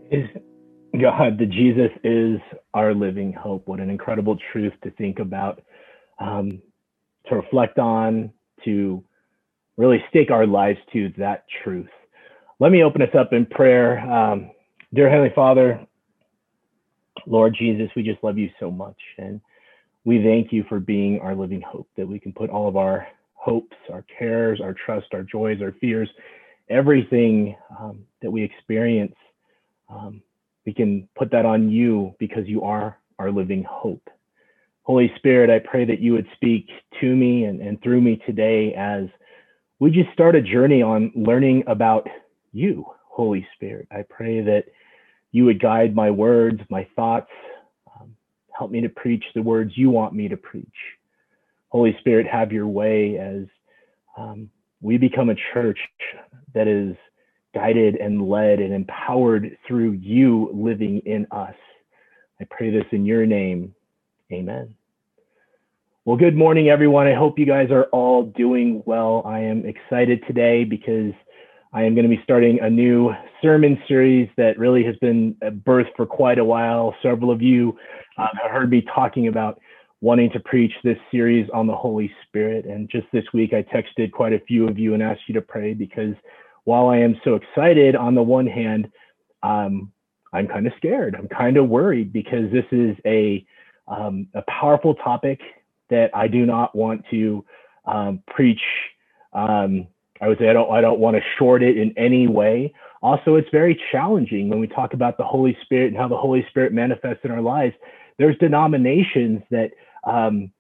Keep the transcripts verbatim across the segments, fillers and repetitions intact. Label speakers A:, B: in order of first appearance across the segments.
A: Is God, that Jesus is our living hope. What an incredible truth to think about, um, to reflect on, to really stake our lives to that truth. Let me open us up in prayer. Um, dear Heavenly Father, Lord Jesus, we just love you so much. And we thank you for being our living hope, that we can put all of our hopes, our cares, our trust, our joys, our fears, everything um, that we experience, um, we can put that on you because you are our living hope. Holy Spirit, I pray that you would speak to me and, and through me today as we just start a journey on learning about you, Holy Spirit. I pray that you would guide my words, my thoughts, um, help me to preach the words you want me to preach. Holy Spirit, have your way as um, we become a church that is guided and led and empowered through you living in us. I pray this in your name. Amen. Well, good morning, everyone. I hope you guys are all doing well. I am excited today because I am going to be starting a new sermon series that really has been birthed for quite a while. Several of you uh, have heard me talking about wanting to preach this series on the Holy Spirit. And just this week, I texted quite a few of you and asked you to pray because while I am so excited on the one hand, um, I'm kind of scared. I'm kind of worried because this is a, um, a powerful topic that I do not want to um, preach. Um, I would say I don't, I don't want to short it in any way. Also, it's very challenging when we talk about the Holy Spirit and how the Holy Spirit manifests in our lives. There's denominations that um,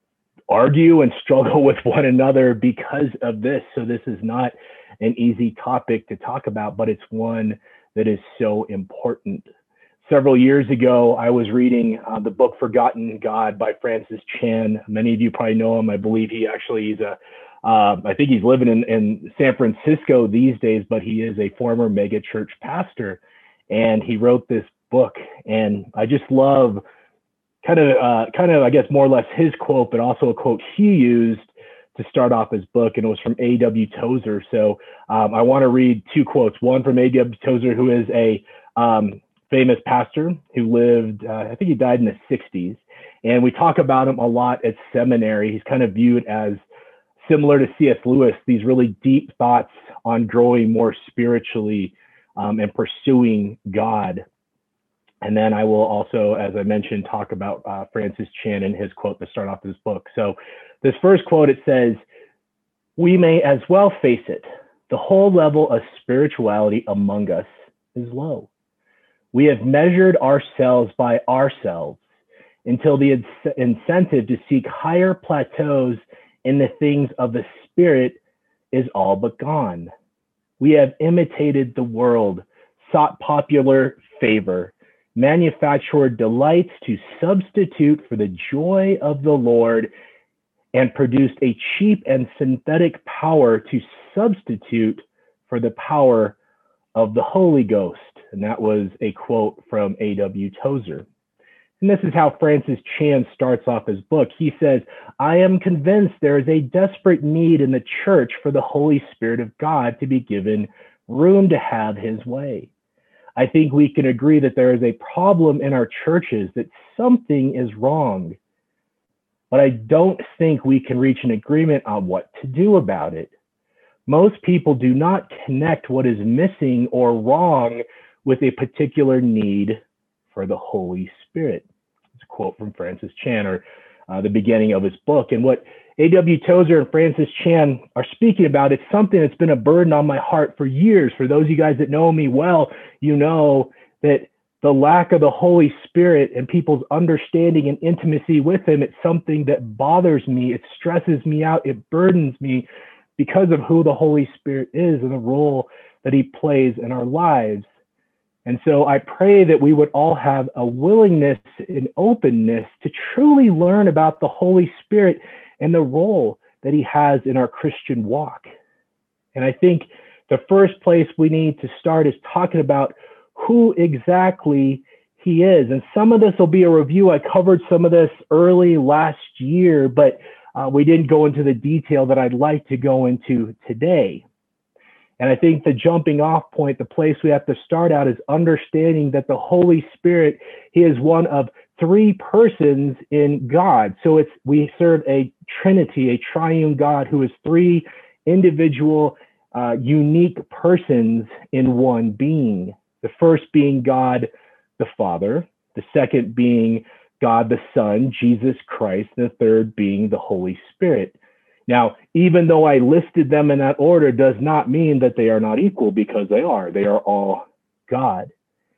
A: argue and struggle with one another because of this. So this is not an easy topic to talk about, but it's one that is so important. Several years ago, I was reading uh, the book Forgotten God by Francis Chan. Many of you probably know him. I believe he actually is a, uh, I think he's living in, in San Francisco these days, but he is a former mega church pastor. And he wrote this book. And I just love kind of, uh, kind of, I guess, more or less his quote, but also a quote he used to start off his book, and it was from A W Tozer. So um, I want to read two quotes. One from A W Tozer, who is a um, famous pastor who lived, uh, I think he died in the sixties. And we talk about him a lot at seminary. He's kind of viewed as similar to C S Lewis, these really deep thoughts on growing more spiritually um, and pursuing God. And then I will also, as I mentioned, talk about uh, Francis Chan and his quote to start off this book. So this first quote, it says, "We may as well face it. The whole level of spirituality among us is low. We have measured ourselves by ourselves until the in- incentive to seek higher plateaus in the things of the Spirit is all but gone. We have imitated the world, sought popular favor, manufactured delights to substitute for the joy of the Lord, and produced a cheap and synthetic power to substitute for the power of the Holy Ghost." And that was a quote from A W Tozer. And this is how Francis Chan starts off his book. He says, "I am convinced there is a desperate need in the church for the Holy Spirit of God to be given room to have his way. I think we can agree that there is a problem in our churches, that something is wrong. But I don't think we can reach an agreement on what to do about it. Most people do not connect what is missing or wrong with a particular need for the Holy Spirit." It's a quote from Francis Chan, or uh, the beginning of his book. And what A W Tozer and Francis Chan are speaking about, it's something that's been a burden on my heart for years. For those of you guys that know me well, you know that the lack of the Holy Spirit and people's understanding and intimacy with him, it's something that bothers me. It stresses me out. It burdens me because of who the Holy Spirit is and the role that he plays in our lives. And so I pray that we would all have a willingness and openness to truly learn about the Holy Spirit and the role that he has in our Christian walk. And I think the first place we need to start is talking about who exactly he is. And some of this will be a review. I covered some of this early last year, but uh, we didn't go into the detail that I'd like to go into today. And I think the jumping off point, the place we have to start out is understanding that the Holy Spirit, he is one of three persons in God. So it's we serve a Trinity, a triune God who is three individual, uh, unique persons in one being. The first being God the Father, the second being God the Son, Jesus Christ, and the third being the Holy Spirit. Now, even though I listed them in that order, does not mean that they are not equal, because they are. They are all God.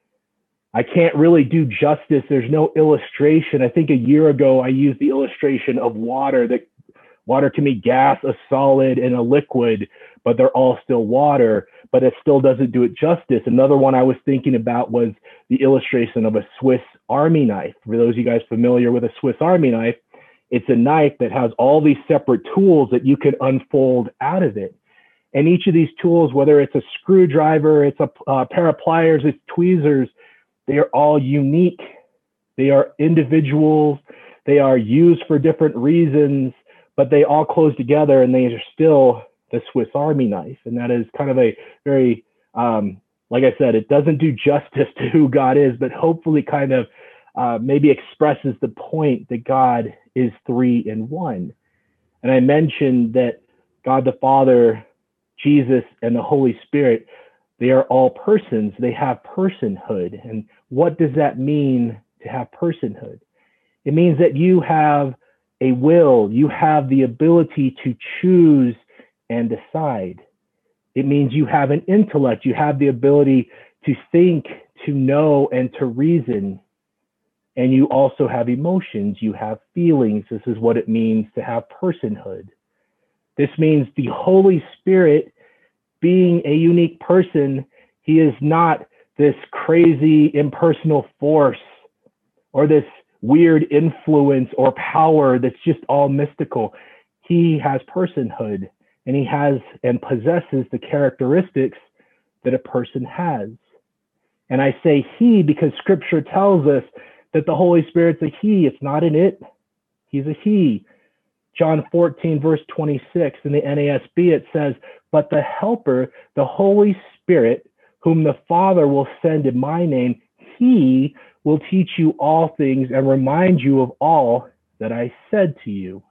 A: I can't really do justice. There's no illustration. I think a year ago, I used the illustration of water, that water can be gas, a solid, and a liquid, but they're all still water, but it still doesn't do it justice. Another one I was thinking about was the illustration of a Swiss Army knife. For those of you guys familiar with a Swiss Army knife, it's a knife that has all these separate tools that you can unfold out of it. And each of these tools, whether it's a screwdriver, it's a, a pair of pliers, it's tweezers, they are all unique. They are individuals. They are used for different reasons, but they all close together and they are still the Swiss Army knife. And that is kind of a very, um, like I said, it doesn't do justice to who God is, but hopefully kind of uh, maybe expresses the point that God is three in one. And I mentioned that God the Father, Jesus, and the Holy Spirit, they are all persons. They have personhood. And what does that mean to have personhood? It means that you have a will, you have the ability to choose and decide. It means you have an intellect, you have the ability to think, to know, and to reason. And you also have emotions, you have feelings. This is what it means to have personhood. This means the Holy Spirit, being a unique person, he is not this crazy impersonal force or this weird influence or power that's just all mystical. He has personhood, and he has and possesses the characteristics that a person has. And I say he because scripture tells us that the Holy Spirit's a he. It's not an it. He's a he. John fourteen, verse twenty-six, in the N A S B, it says, "But the Helper, the Holy Spirit, whom the Father will send in my name, he will teach you all things and remind you of all that I said to you."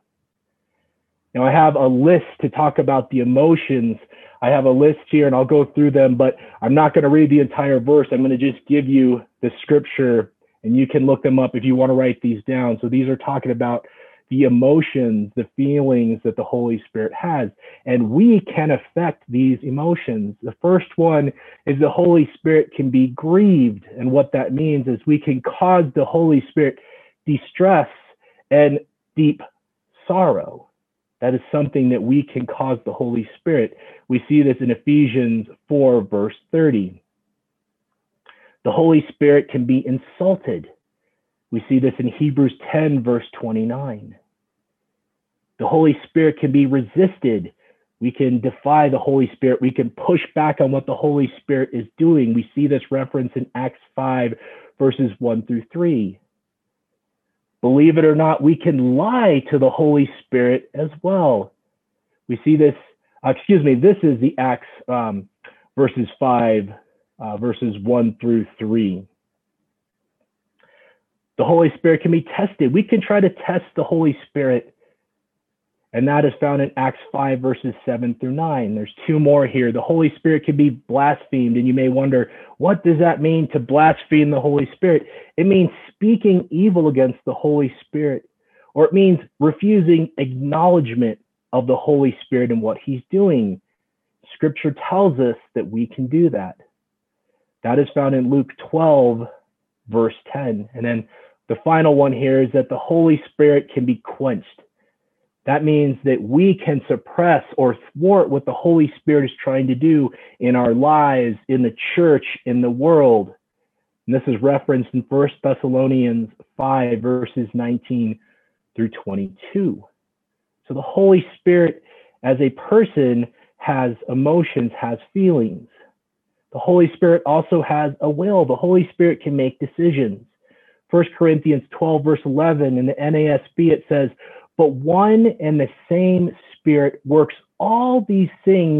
A: Now, I have a list to talk about the emotions. I have a list here, and I'll go through them, but I'm not going to read the entire verse. I'm going to just give you the scripture, and you can look them up if you want to write these down. So these are talking about the emotions, the feelings that the Holy Spirit has, and we can affect these emotions. The first one is the Holy Spirit can be grieved, and what that means is we can cause the Holy Spirit distress and deep sorrow. That is something that we can cause the Holy Spirit. We see this in Ephesians four, verse thirty. The Holy Spirit can be insulted. We see this in Hebrews ten, verse twenty-nine. The Holy Spirit can be resisted. We can defy the Holy Spirit. We can push back on what the Holy Spirit is doing. We see this reference in Acts five, verses one through three. Believe it or not, we can lie to the Holy Spirit as well. We see this, uh, excuse me, this is the Acts um, verses five, uh, verses one through three. The Holy Spirit can be tested. We can try to test the Holy Spirit, and that is found in Acts five, verses seven through nine. There's two more here. The Holy Spirit can be blasphemed, and you may wonder, what does that mean to blaspheme the Holy Spirit? It means speaking evil against the Holy Spirit, or it means refusing acknowledgement of the Holy Spirit and what he's doing. Scripture tells us that we can do that. That is found in Luke twelve, verse ten. And then the final one here is that the Holy Spirit can be quenched. That means that we can suppress or thwart what the Holy Spirit is trying to do in our lives, in the church, in the world. And this is referenced in First Thessalonians five, verses nineteen through twenty-two. So the Holy Spirit as a person has emotions, has feelings. The Holy Spirit also has a will. The Holy Spirit can make decisions. First Corinthians twelve, verse eleven, in the N A S B, it says, "But one and the same Spirit works all these things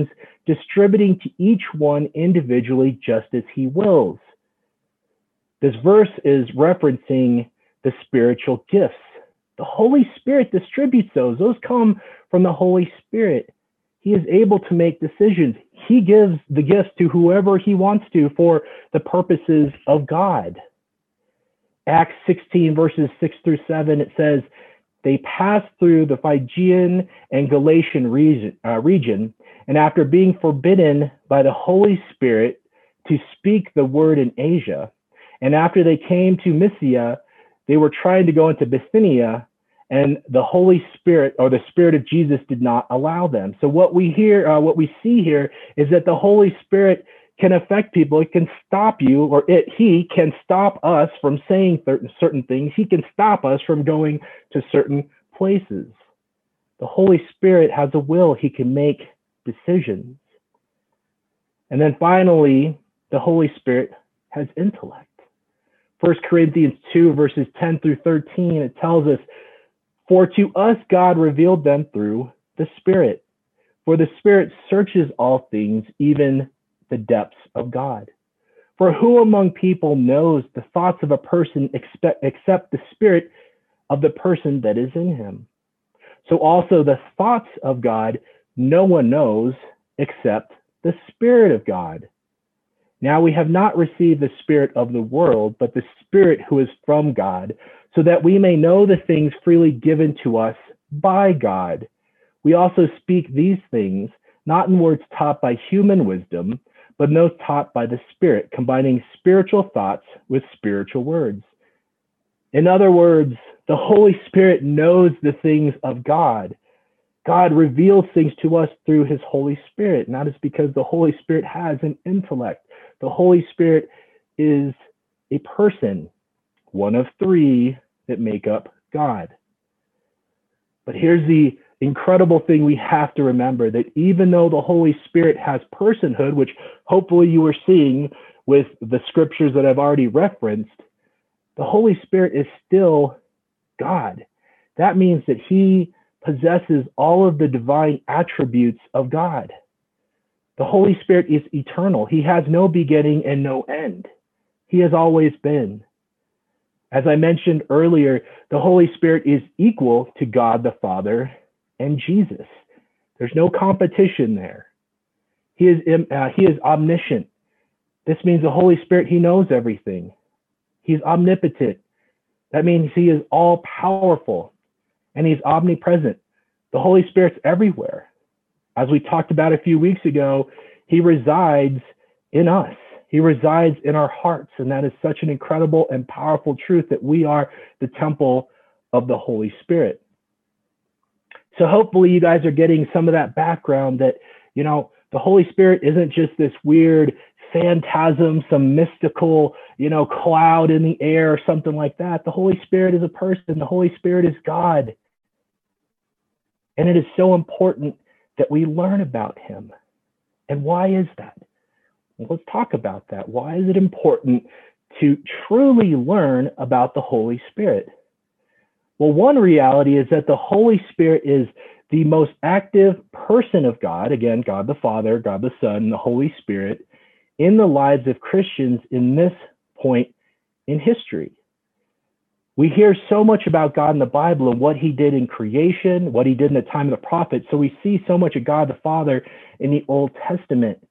A: distributing to each one individually just as he wills. This verse is referencing the spiritual gifts. The Holy Spirit distributes those. Those come from the Holy Spirit. He is able to make decisions. He gives the gifts to whoever he wants to for the purposes of God. Acts sixteen, verses six through seven, it says, they passed through the Phrygian and Galatian region, uh, region, and after being forbidden by the Holy Spirit to speak the word in Asia, and after they came to Mysia, they were trying to go into Bithynia, and the Holy Spirit, or the Spirit of Jesus, did not allow them. So what we hear, uh, what we see here is that the Holy Spirit can affect people. It can stop you, or it, he can stop us from saying certain, certain things. He can stop us from going to certain places. The Holy Spirit has a will. He can make decisions. And then finally, the Holy Spirit has intellect. First Corinthians two, verses ten through thirteen, it tells us, for to us God revealed them through the Spirit. For the Spirit searches all things, even the depths of God. For who among people knows the thoughts of a person except, except the spirit of the person that is in him? So also the thoughts of God no one knows except the Spirit of God. Now we have not received the spirit of the world, but the Spirit who is from God, so that we may know the things freely given to us by God. We also speak these things, not in words taught by human wisdom, but those taught by the Spirit, combining spiritual thoughts with spiritual words. In other words, the Holy Spirit knows the things of God. God reveals things to us through his Holy Spirit, and that is because the Holy Spirit has an intellect. The Holy Spirit is a person, one of three that make up God. But here's the incredible thing we have to remember, that even though the Holy Spirit has personhood, which hopefully you are seeing with the scriptures that I've already referenced, the Holy Spirit is still God. That means that he possesses all of the divine attributes of God. The Holy Spirit is eternal. He has no beginning and no end. He has always been. As I mentioned earlier, the Holy Spirit is equal to God the Father and Jesus. There's no competition there. He is, uh, he is omniscient. This means the Holy Spirit, he knows everything. He's omnipotent. That means he is all powerful, and he's omnipresent. The Holy Spirit's everywhere. As we talked about a few weeks ago, he resides in us. He resides in our hearts, and that is such an incredible and powerful truth, that we are the temple of the Holy Spirit. So hopefully you guys are getting some of that background, that, you know, the Holy Spirit isn't just this weird phantasm, some mystical, you know, cloud in the air or something like that. The Holy Spirit is a person. The Holy Spirit is God. And it is so important that we learn about him. And why is that? Well, let's talk about that. Why is it important to truly learn about the Holy Spirit? Well, one reality is that the Holy Spirit is the most active person of God, again, God the Father, God the Son, and the Holy Spirit, in the lives of Christians in this point in history. We hear so much about God in the Bible and what he did in creation, what he did in the time of the prophets. So we see so much of God the Father in the Old Testament.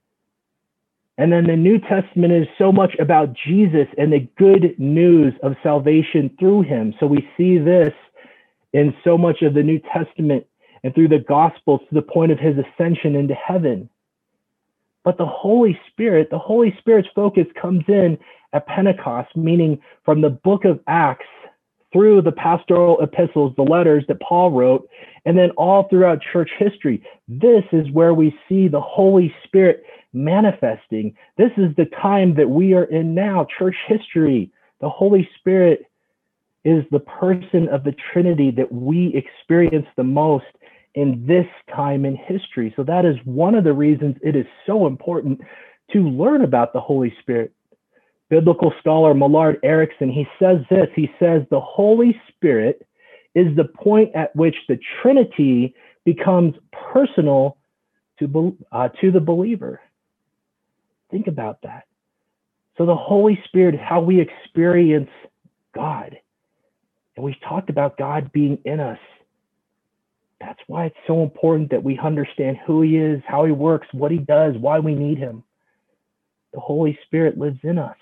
A: And then the New Testament is so much about Jesus and the good news of salvation through him. So we see this in so much of the New Testament and through the Gospels to the point of his ascension into heaven. But the Holy Spirit, the Holy Spirit's focus comes in at Pentecost, meaning from the book of Acts through the pastoral epistles, the letters that Paul wrote, and then all throughout church history. This is where we see the Holy Spirit manifesting. This is the time that we are in now, church history. The Holy Spirit is the person of the Trinity that we experience the most in this time in history. So that is one of the reasons it is so important to learn about the Holy Spirit. Biblical scholar Millard Erickson, he says this, he says, the Holy Spirit is the point at which the Trinity becomes personal to, uh, to the believer. Think about that. So the Holy Spirit is how we experience God. And we've talked about God being in us. That's why it's so important that we understand who he is, how he works, what he does, why we need him. The Holy Spirit lives in us.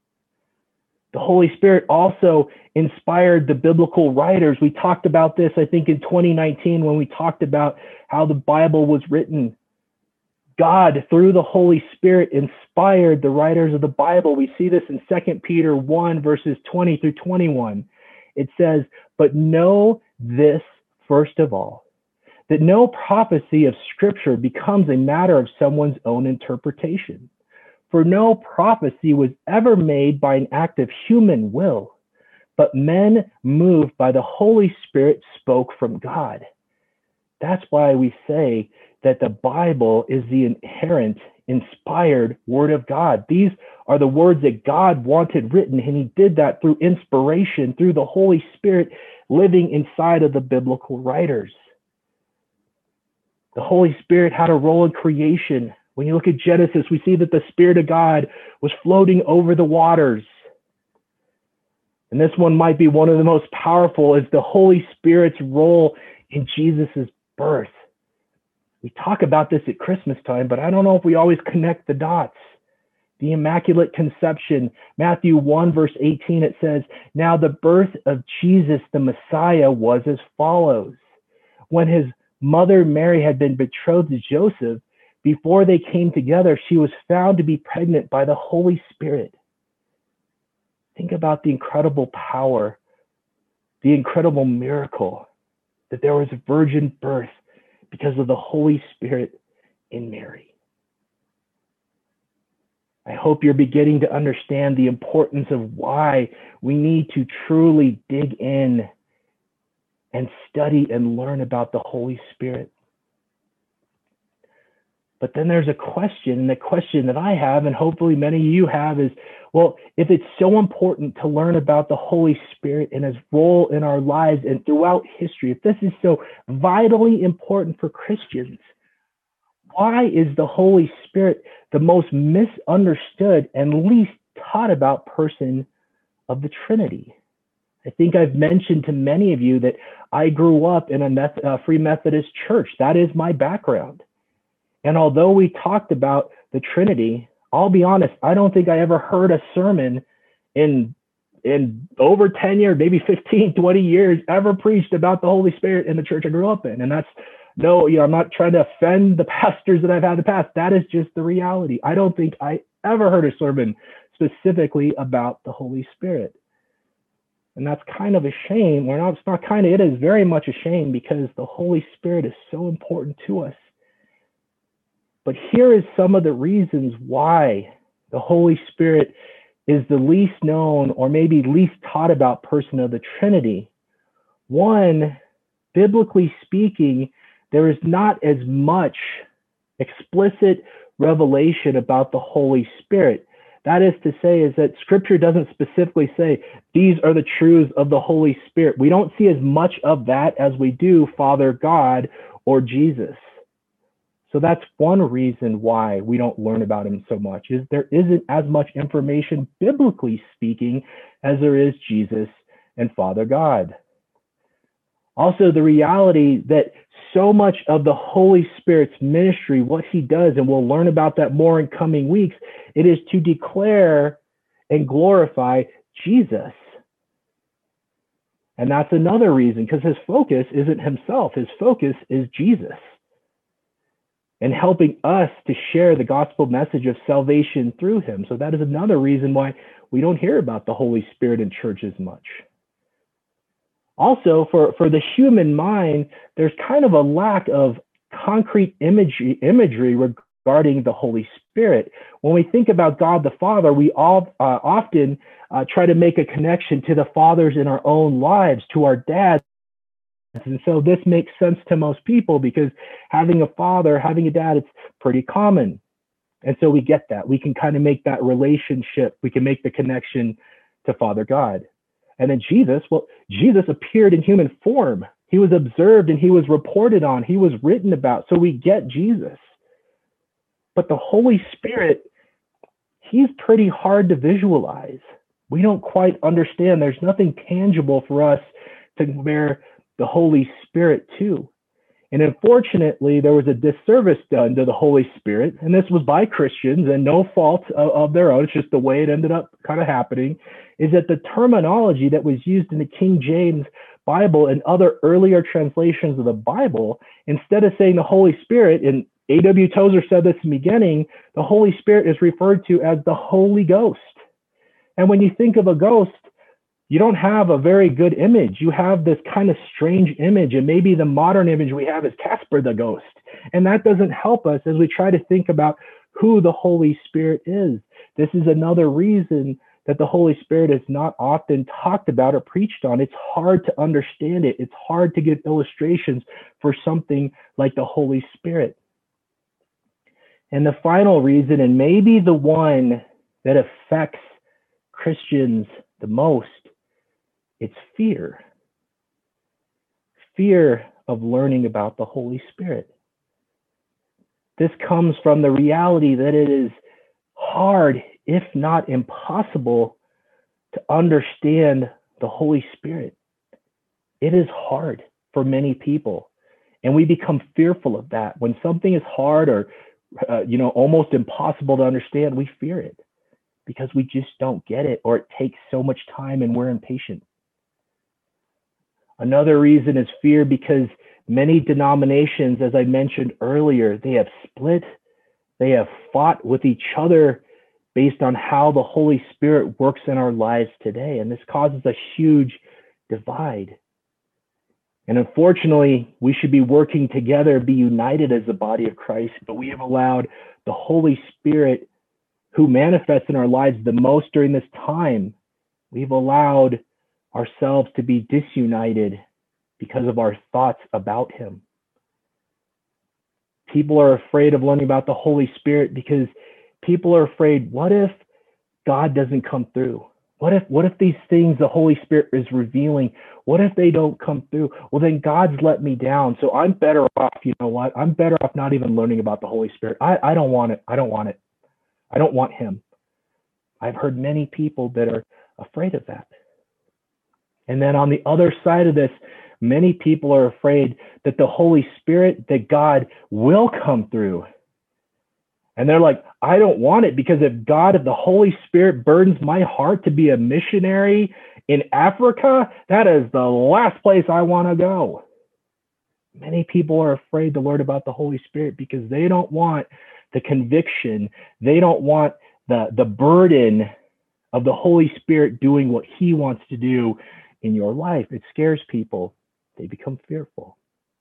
A: The Holy Spirit also inspired the biblical writers. We talked about this, I think, in twenty nineteen when we talked about how the Bible was written. God, through the Holy Spirit, inspired the writers of the Bible. We see this in Second Peter one, verses twenty through twenty-one. It says, "But know this first of all, that no prophecy of Scripture becomes a matter of someone's own interpretation. For no prophecy was ever made by an act of human will, but men moved by the Holy Spirit spoke from God." That's why we say that the Bible is the inherent, inspired Word of God. These are the words that God wanted written, and he did that through inspiration, through the Holy Spirit living inside of the biblical writers. The Holy Spirit had a role in creation. When you look at Genesis, we see that the Spirit of God was floating over the waters. And this one might be one of the most powerful, is the Holy Spirit's role in Jesus's birth. We talk about this at Christmas time, but I don't know if we always connect the dots. The Immaculate Conception, Matthew one, verse eighteen, it says, "Now the birth of Jesus, the Messiah, was as follows. When his mother Mary had been betrothed to Joseph, before they came together, she was found to be pregnant by the Holy Spirit." Think about the incredible power, the incredible miracle that there was a virgin birth because of the Holy Spirit in Mary. I hope you're beginning to understand the importance of why we need to truly dig in and study and learn about the Holy Spirit. But then there's a question, and the question that I have, and hopefully many of you have, is, well, if it's so important to learn about the Holy Spirit and his role in our lives and throughout history, if this is so vitally important for Christians, why is the Holy Spirit the most misunderstood and least taught about person of the Trinity? I think I've mentioned to many of you that I grew up in a Meth- uh, Free Methodist church. That is my background. And although we talked about the Trinity, I'll be honest, I don't think I ever heard a sermon in in over ten years, maybe fifteen, twenty years, ever preached about the Holy Spirit in the church I grew up in. And that's, no, you know, I'm not trying to offend the pastors that I've had in the past. That is just the reality. I don't think I ever heard a sermon specifically about the Holy Spirit. And that's kind of a shame. Well, not, it's not kind of, it is very much a shame, because the Holy Spirit is so important to us. But here is some of the reasons why the Holy Spirit is the least known, or maybe least taught about person of the Trinity. One, biblically speaking, there is not as much explicit revelation about the Holy Spirit. That is to say, is that Scripture doesn't specifically say, these are the truths of the Holy Spirit. We don't see as much of that as we do Father God or Jesus. So that's one reason why we don't learn about him so much, is there isn't as much information, biblically speaking, as there is Jesus and Father God. Also, the reality that so much of the Holy Spirit's ministry, what he does, and we'll learn about that more in coming weeks, it is to declare and glorify Jesus. And that's another reason, because his focus isn't himself. His focus is Jesus, and helping us to share the gospel message of salvation through him. So that is another reason why we don't hear about the Holy Spirit in church as much. Also, for, for the human mind, there's kind of a lack of concrete imagery, imagery regarding the Holy Spirit. When we think about God the Father, we all uh, often uh, try to make a connection to the fathers in our own lives, to our dads. And so this makes sense to most people, because having a father, having a dad, it's pretty common. And so we get that. We can kind of make that relationship. We can make the connection to Father God. And then Jesus, well, Jesus appeared in human form. He was observed and he was reported on. He was written about. So we get Jesus. But the Holy Spirit, he's pretty hard to visualize. We don't quite understand. There's nothing tangible for us to compare the Holy Spirit to. And unfortunately, there was a disservice done to the Holy Spirit, and this was by Christians and no fault of, of their own. It's just the way it ended up kind of happening, is that the terminology that was used in the King James Bible and other earlier translations of the Bible, instead of saying the Holy Spirit, and A W Tozer said this in the beginning, the Holy Spirit is referred to as the Holy Ghost. And when you think of a ghost, you don't have a very good image. You have this kind of strange image, and maybe the modern image we have is Casper the Ghost. And that doesn't help us as we try to think about who the Holy Spirit is. This is another reason that the Holy Spirit is not often talked about or preached on. It's hard to understand it. It's hard to give illustrations for something like the Holy Spirit. And the final reason, and maybe the one that affects Christians the most, it's fear. Fear of learning about the Holy Spirit. This comes from the reality that it is hard, if not impossible, to understand the Holy Spirit. It is hard for many people, and we become fearful of that. When something is hard or uh, you know, almost impossible to understand, we fear it because we just don't get it, or it takes so much time and we're impatient. Another reason is fear because many denominations, as I mentioned earlier, they have split, they have fought with each other based on how the Holy Spirit works in our lives today. And this causes a huge divide. And unfortunately, we should be working together, be united as the body of Christ, but we have allowed the Holy Spirit, who manifests in our lives the most during this time, we've allowed ourselves to be disunited because of our thoughts about him. People are afraid of learning about the Holy Spirit because people are afraid, what if God doesn't come through? What if, what if these things the Holy Spirit is revealing, what if they don't come through? Well, then God's let me down. So I'm better off, you know what? I'm better off not even learning about the Holy Spirit. I, I don't want it. I don't want it. I don't want him. I've heard many people that are afraid of that. And then on the other side of this, many people are afraid that the Holy Spirit, that God will come through. And they're like, I don't want it, because if God, if the Holy Spirit burdens my heart to be a missionary in Africa, that is the last place I want to go. Many people are afraid to learn about the Holy Spirit because they don't want the conviction. They don't want the, the burden of the Holy Spirit doing what he wants to do in your life. It scares people. They become fearful.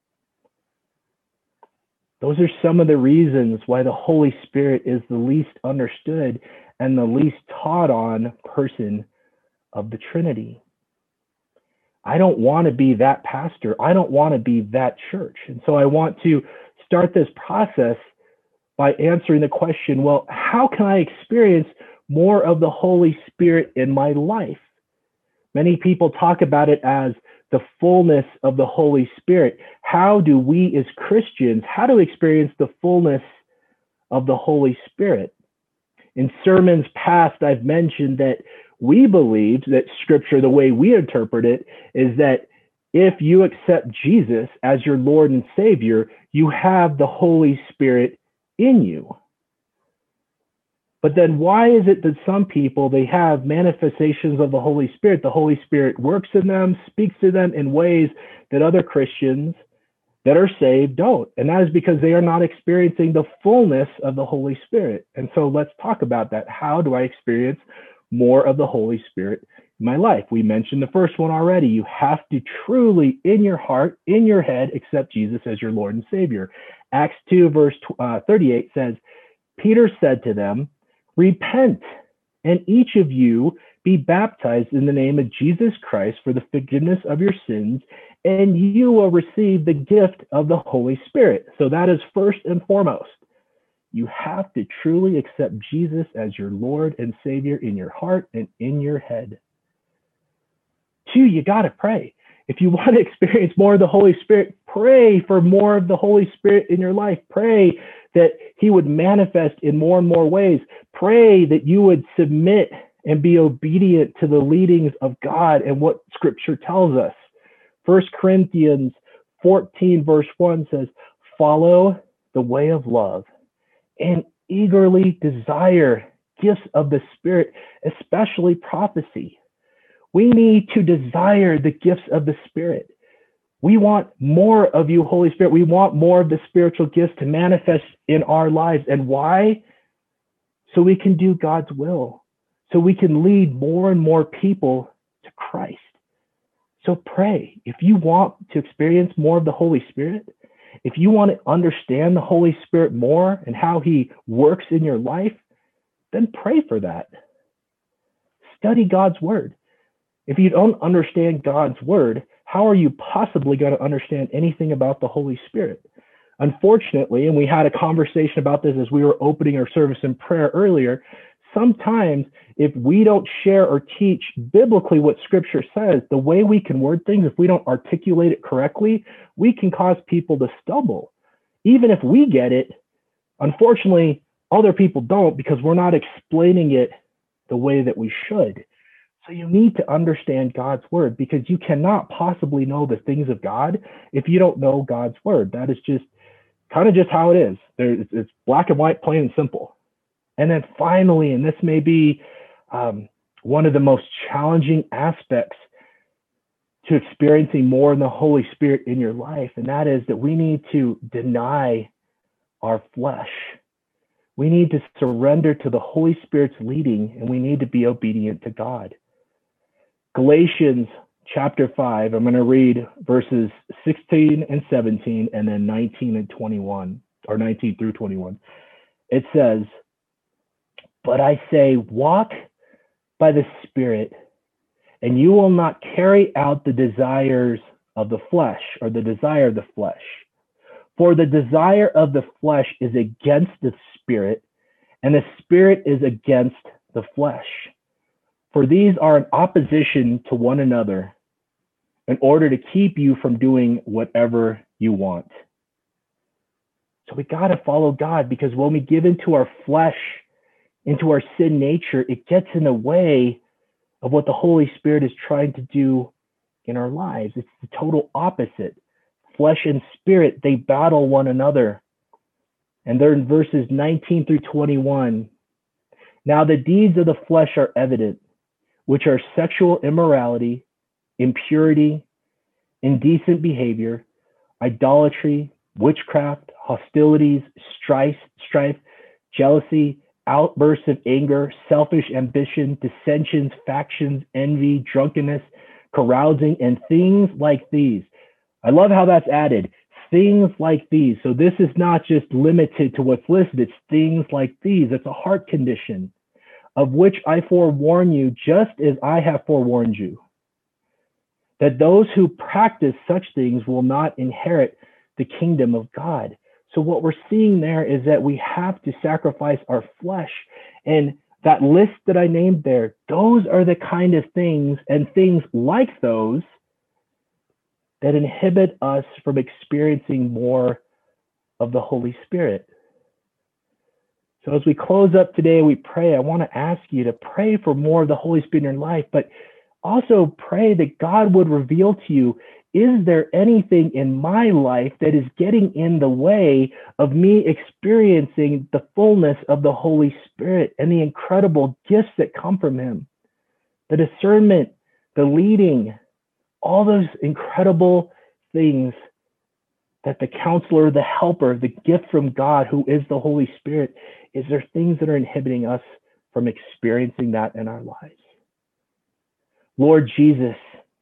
A: Those are some of the reasons why the Holy Spirit is the least understood and the least taught on person of the Trinity. I don't want to be that pastor. I don't want to be that church. And so I want to start this process by answering the question, well, how can I experience more of the Holy Spirit in my life? Many people talk about it as the fullness of the Holy Spirit. How do we as Christians, how to experience the fullness of the Holy Spirit? In sermons past, I've mentioned that we believe that Scripture, the way we interpret it, is that if you accept Jesus as your Lord and Savior, you have the Holy Spirit in you. But then why is it that some people, they have manifestations of the Holy Spirit? The Holy Spirit works in them, speaks to them in ways that other Christians that are saved don't. And that is because they are not experiencing the fullness of the Holy Spirit. And so let's talk about that. How do I experience more of the Holy Spirit in my life? We mentioned the first one already. You have to truly, in your heart, in your head, accept Jesus as your Lord and Savior. Acts two, verse uh, thirty-eight says, Peter said to them, repent, and each of you be baptized in the name of Jesus Christ for the forgiveness of your sins, and you will receive the gift of the Holy Spirit. So that is first and foremost. You have to truly accept Jesus as your Lord and Savior in your heart and in your head. Two, you got to pray. If you want to experience more of the Holy Spirit, pray for more of the Holy Spirit in your life. Pray that he would manifest in more and more ways. Pray that you would submit and be obedient to the leadings of God and what Scripture tells us. First Corinthians fourteen, verse one says, follow the way of love and eagerly desire gifts of the Spirit, especially prophecy. We need to desire the gifts of the Spirit. We want more of you, Holy Spirit. We want more of the spiritual gifts to manifest in our lives. And why? So we can do God's will. So we can lead more and more people to Christ. So pray. If you want to experience more of the Holy Spirit, if you want to understand the Holy Spirit more and how he works in your life, then pray for that. Study God's word. If you don't understand God's word, how are you possibly going to understand anything about the Holy Spirit? Unfortunately, and we had a conversation about this as we were opening our service in prayer earlier, sometimes if we don't share or teach biblically what Scripture says, the way we can word things, if we don't articulate it correctly, we can cause people to stumble. Even if we get it, unfortunately, other people don't because we're not explaining it the way that we should. So you need to understand God's word because you cannot possibly know the things of God if you don't know God's word. That is just kind of just how it is. There, it's black and white, plain and simple. And then finally, and this may be um, one of the most challenging aspects to experiencing more in the Holy Spirit in your life, and that is that we need to deny our flesh. We need to surrender to the Holy Spirit's leading, and we need to be obedient to God. Galatians chapter five, I'm going to read verses sixteen and seventeen, and then nineteen and twenty-one, or nineteen through twenty-one. It says, but I say, walk by the Spirit, and you will not carry out the desires of the flesh, or the desire of the flesh. For the desire of the flesh is against the Spirit, and the Spirit is against the flesh. For these are in opposition to one another in order to keep you from doing whatever you want. So we got to follow God, because when we give into our flesh, into our sin nature, it gets in the way of what the Holy Spirit is trying to do in our lives. It's the total opposite. Flesh and spirit, they battle one another. And they're in verses nineteen through twenty-one. Now the deeds of the flesh are evident, which are sexual immorality, impurity, indecent behavior, idolatry, witchcraft, hostilities, strife, strife, jealousy, outbursts of anger, selfish ambition, dissensions, factions, envy, drunkenness, carousing, and things like these. I love how that's added. Things like these. So this is not just limited to what's listed. It's things like these. It's a heart condition, of which I forewarn you, just as I have forewarned you, that those who practice such things will not inherit the kingdom of God. So what we're seeing there is that we have to sacrifice our flesh. And that list that I named there, those are the kind of things and things like those that inhibit us from experiencing more of the Holy Spirit. So as we close up today, we pray, I want to ask you to pray for more of the Holy Spirit in your life, but also pray that God would reveal to you, is there anything in my life that is getting in the way of me experiencing the fullness of the Holy Spirit and the incredible gifts that come from him? The discernment, the leading, all those incredible things that the counselor, the helper, the gift from God, who is the Holy Spirit, is there things that are inhibiting us from experiencing that in our lives? Lord Jesus,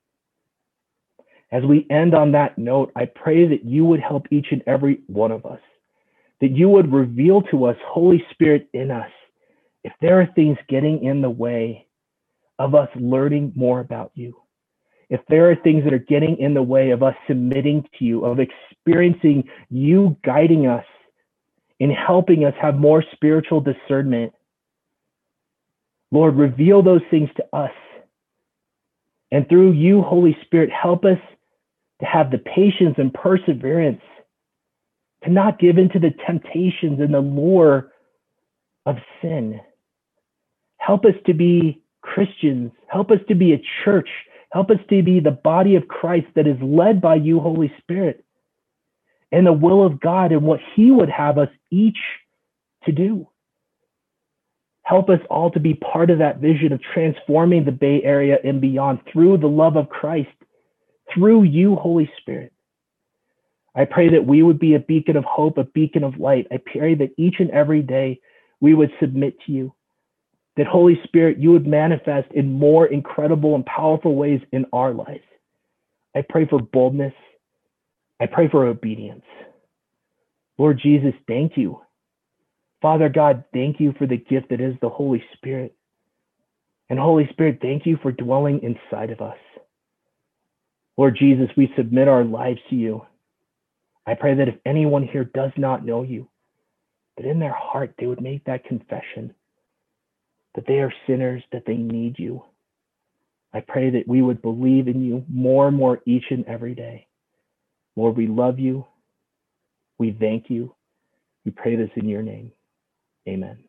A: as we end on that note, I pray that you would help each and every one of us, that you would reveal to us, Holy Spirit in us, if there are things getting in the way of us learning more about you, if there are things that are getting in the way of us submitting to you, of experiencing you guiding us in helping us have more spiritual discernment, Lord, reveal those things to us. And through you, Holy Spirit, help us to have the patience and perseverance to not give into the temptations and the lure of sin. Help us to be Christians. Help us to be a church. Help us to be the body of Christ that is led by you, Holy Spirit, and the will of God and what he would have us each to do. Help us all to be part of that vision of transforming the Bay Area and beyond through the love of Christ, through you, Holy Spirit. I pray that we would be a beacon of hope, a beacon of light. I pray that each and every day we would submit to you, that Holy Spirit, you would manifest in more incredible and powerful ways in our lives. I pray for boldness. I pray for obedience. Lord Jesus, thank you. Father God, thank you for the gift that is the Holy Spirit. And Holy Spirit, thank you for dwelling inside of us. Lord Jesus, we submit our lives to you. I pray that if anyone here does not know you, that in their heart they would make that confession, that they are sinners, that they need you. I pray that we would believe in you more and more each and every day. Lord, we love you. We thank you. We pray this in your name. Amen.